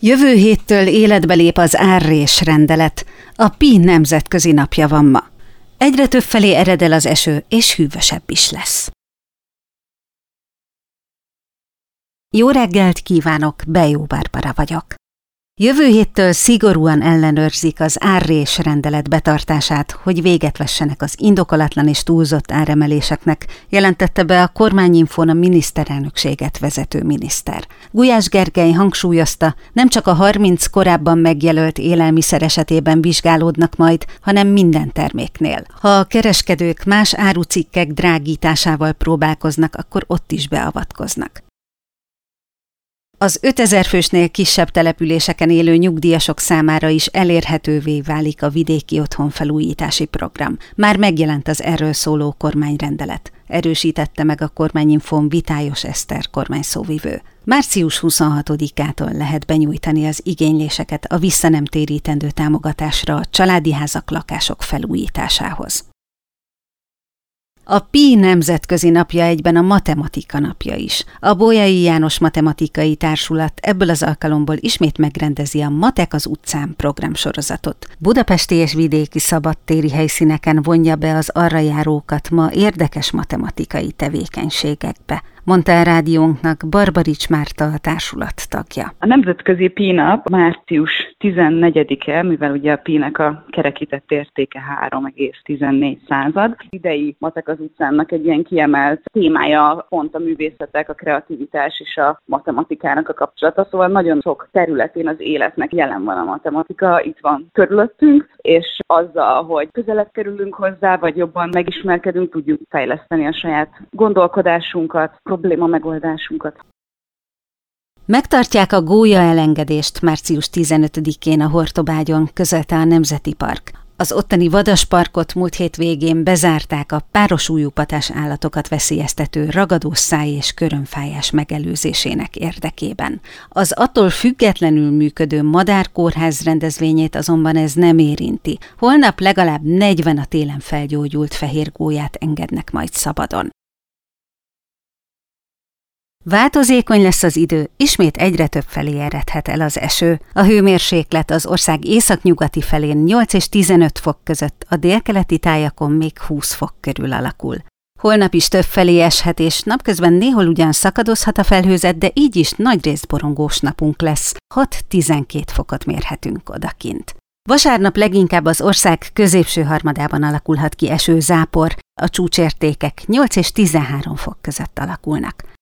Jövő héttől életbe lép az árrés rendelet. A Pi nemzetközi napja van ma. Egyre többfelé ered el az eső, és hűvösebb is lesz. Jó reggelt kívánok, Bejó Barbara vagyok. Jövő héttől szigorúan ellenőrzik az árrés rendelet betartását, hogy véget vessenek az indokolatlan és túlzott áremeléseknek, jelentette be a Kormányinfón a miniszterelnökséget vezető miniszter. Gulyás Gergely hangsúlyozta, nem csak a 30 korábban megjelölt élelmiszer esetében vizsgálódnak majd, hanem minden terméknél. Ha a kereskedők más árucikkek drágításával próbálkoznak, akkor ott is beavatkoznak. Az 5000 fősnél kisebb településeken élő nyugdíjasok számára is elérhetővé válik a vidéki otthonfelújítási program. Már megjelent az erről szóló kormányrendelet. Erősítette meg a Kormányinfón Vitályos Eszter kormányszóvivő. Március 26-ától lehet benyújtani az igényléseket a visszanemtérítendő támogatásra a családi házak, lakások felújításához. A Pi nemzetközi napja egyben a matematika napja is. A Bolyai János Matematikai Társulat ebből az alkalomból ismét megrendezi a Matek az utcán programsorozatot. Budapesti és vidéki szabadtéri helyszíneken vonja be az arra járókat ma érdekes matematikai tevékenységekbe, mondta a rádiónknak Barbarics Márta, a társulat tagja. A nemzetközi Pi nap március 14-e, mivel ugye a Pi-nek a kerekített értéke 3,14. Idei Matek az utcának egy ilyen kiemelt témája pont a művészetek, a kreativitás és a matematikának a kapcsolata, szóval nagyon sok területén az életnek jelen van a matematika, itt van körülöttünk, és azzal, hogy közelebb kerülünk hozzá, vagy jobban megismerkedünk, tudjuk fejleszteni a saját gondolkodásunkat, probléma megoldásunkat. Megtartják a gólya elengedést március 15-én a Hortobágyon, közölte a Nemzeti Park. Az ottani vadasparkot múlt hét végén bezárták a párosújú patás állatokat veszélyeztető ragadós száj és körömfájás megelőzésének érdekében. Az attól függetlenül működő madárkórház rendezvényét azonban ez nem érinti. Holnap legalább 40 a télen felgyógyult fehér gólyát engednek majd szabadon. Változékony lesz az idő, ismét egyre több felé eredhet el az eső. A hőmérséklet az ország északnyugati felén 8 és 15 fok között, a délkeleti tájakon még 20 fok körül alakul. Holnap is több felé eshet, és napközben néhol ugyan szakadozhat a felhőzet, de így is nagyrészt borongós napunk lesz. 6-12 fokot mérhetünk odakint. Vasárnap leginkább az ország középső harmadában alakulhat ki esőzápor, a csúcsértékek 8 és 13 fok között alakulnak.